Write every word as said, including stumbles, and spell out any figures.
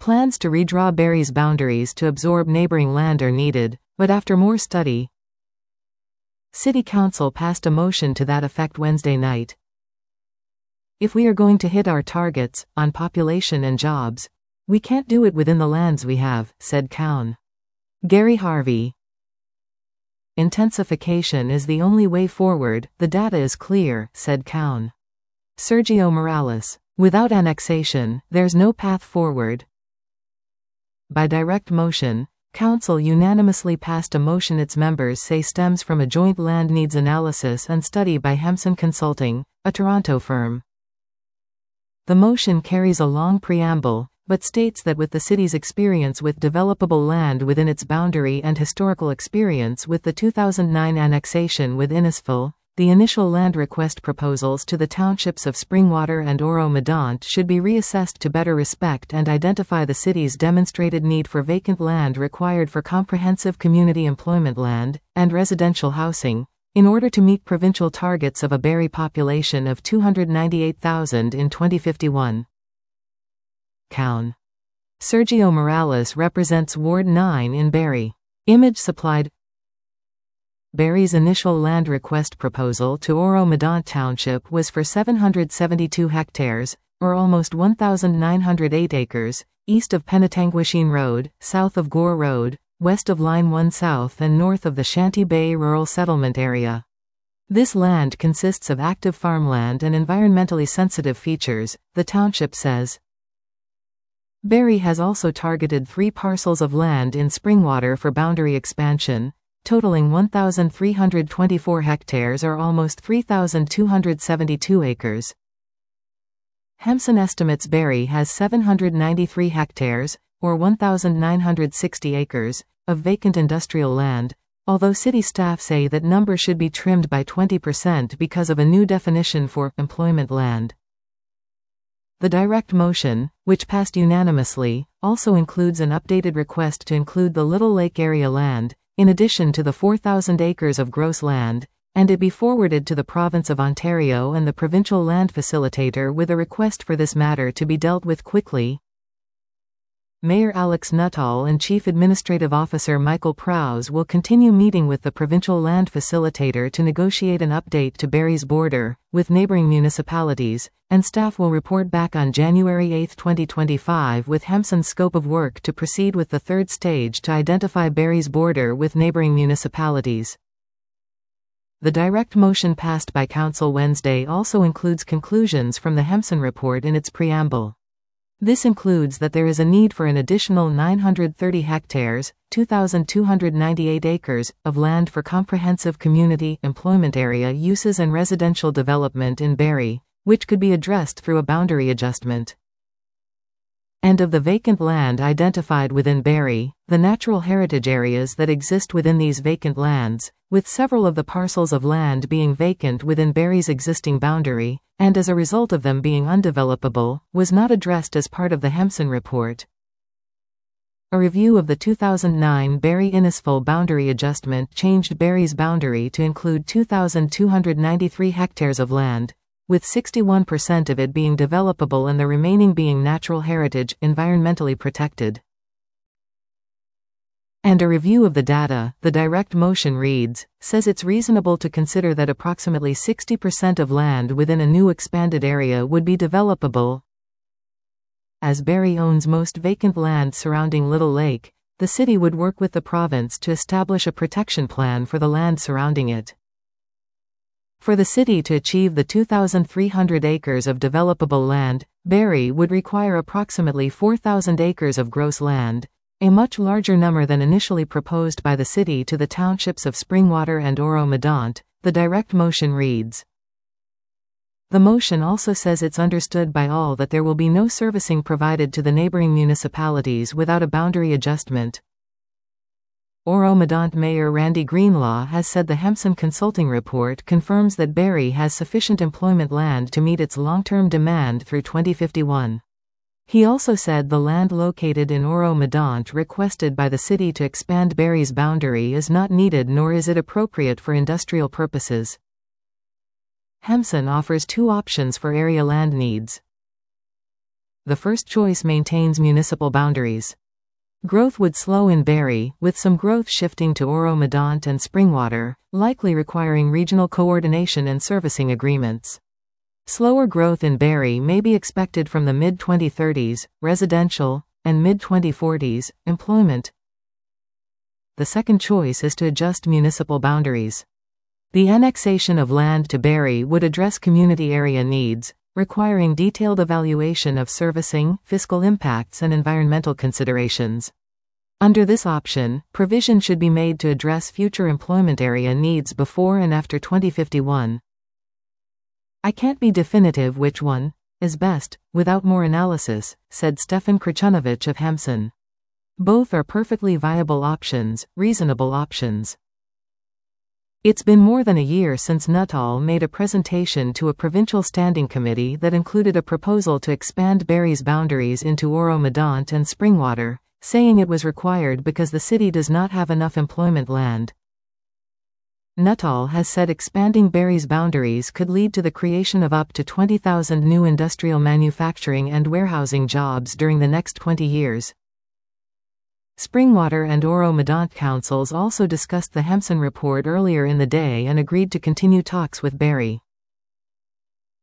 Plans to redraw Barry's boundaries to absorb neighboring land are needed, but after more study, City Council passed a motion to that effect Wednesday night. If we are going to hit our targets, on population and jobs, we can't do it within the lands we have, said Cowan. Gary Harvey. Intensification is the only way forward, the data is clear, said Cowan. Sergio Morales. Without annexation, there's no path forward. By direct motion, Council unanimously passed a motion its members say stems from a joint land needs analysis and study by Hemson Consulting, a Toronto firm. The motion carries a long preamble, but states that with the city's experience with developable land within its boundary and historical experience with the two thousand nine annexation with Innisfil, the initial land request proposals to the townships of Springwater and Oro-Medonte should be reassessed to better respect and identify the city's demonstrated need for vacant land required for comprehensive community employment land and residential housing, in order to meet provincial targets of a Barrie population of two hundred ninety-eight thousand in twenty fifty-one. Cowan. Sergio Morales represents Ward nine in Barrie. Image supplied. Barrie's initial land request proposal to Oro-Medonte Township was for seven hundred seventy-two hectares, or almost one thousand nine hundred eight acres, east of Penetanguishene Road, south of Gore Road, west of Line one South and north of the Shanty Bay Rural Settlement Area. This land consists of active farmland and environmentally sensitive features, the township says. Barrie has also targeted three parcels of land in Springwater for boundary expansion, totaling one thousand three hundred twenty-four hectares or almost three thousand two hundred seventy-two acres. Hemson estimates Barrie has seven hundred ninety-three hectares, or one thousand nine hundred sixty acres, of vacant industrial land, although city staff say that number should be trimmed by twenty percent because of a new definition for employment land. The direct motion, which passed unanimously, also includes an updated request to include the Little Lake area land, in addition to the four thousand acres of gross land, and it be forwarded to the Province of Ontario and the Provincial Land Facilitator with a request for this matter to be dealt with quickly. Mayor Alex Nuttall and Chief Administrative Officer Michael Prowse will continue meeting with the Provincial Land Facilitator to negotiate an update to Barrie's border with neighbouring municipalities, and staff will report back on January eighth twenty twenty-five with Hemson's scope of work to proceed with the third stage to identify Barrie's border with neighbouring municipalities. The direct motion passed by Council Wednesday also includes conclusions from the Hemson report in its preamble. This includes that there is a need for an additional nine hundred thirty hectares, two thousand two hundred ninety-eight acres, of land for comprehensive community employment area uses and residential development in Barrie, which could be addressed through a boundary adjustment. And of the vacant land identified within Barrie, the natural heritage areas that exist within these vacant lands, with several of the parcels of land being vacant within Barrie's existing boundary, and as a result of them being undevelopable, was not addressed as part of the Hemson report. A review of the two thousand nine Barrie-Innisfil boundary adjustment changed Barrie's boundary to include two thousand two hundred ninety-three hectares of land, with sixty-one percent of it being developable and the remaining being natural heritage, environmentally protected. And a review of the data, the direct motion reads, says it's reasonable to consider that approximately sixty percent of land within a new expanded area would be developable. As Barrie owns most vacant land surrounding Little Lake, the city would work with the province to establish a protection plan for the land surrounding it. For the city to achieve the two thousand three hundred acres of developable land, Barrie would require approximately four thousand acres of gross land, a much larger number than initially proposed by the city to the townships of Springwater and Oro-Medonte, the direct motion reads. The motion also says it's understood by all that there will be no servicing provided to the neighbouring municipalities without a boundary adjustment. Oro-Medonte Mayor Randy Greenlaw has said the Hemson Consulting report confirms that Barrie has sufficient employment land to meet its long-term demand through twenty fifty-one. He also said the land located in Oro-Medonte requested by the city to expand Barrie's boundary is not needed nor is it appropriate for industrial purposes. Hemson offers two options for area land needs. the first choice maintains municipal boundaries. Growth would slow in Barrie, with some growth shifting to Oro-Medonte and Springwater, likely requiring regional coordination and servicing agreements. Slower growth in Barrie may be expected from the mid twenty thirties, residential, and mid twenty forties, employment. The second choice is to adjust municipal boundaries. The annexation of land to Barrie would address community area needs, requiring detailed evaluation of servicing, fiscal impacts and environmental considerations. Under this option, provision should be made to address future employment area needs before and after twenty fifty-one. I can't be definitive which one is best, without more analysis, said Stefan Krchunovic of Hampson. Both are perfectly viable options, reasonable options. It's been more than a year since Nuttall made a presentation to a provincial standing committee that included a proposal to expand Barrie's boundaries into Oro-Medonte and Springwater, saying it was required because the city does not have enough employment land. Nuttall has said expanding Barrie's boundaries could lead to the creation of up to twenty thousand new industrial manufacturing and warehousing jobs during the next twenty years. Springwater and Oro-Medonte councils also discussed the Hampson report earlier in the day and agreed to continue talks with Barrie.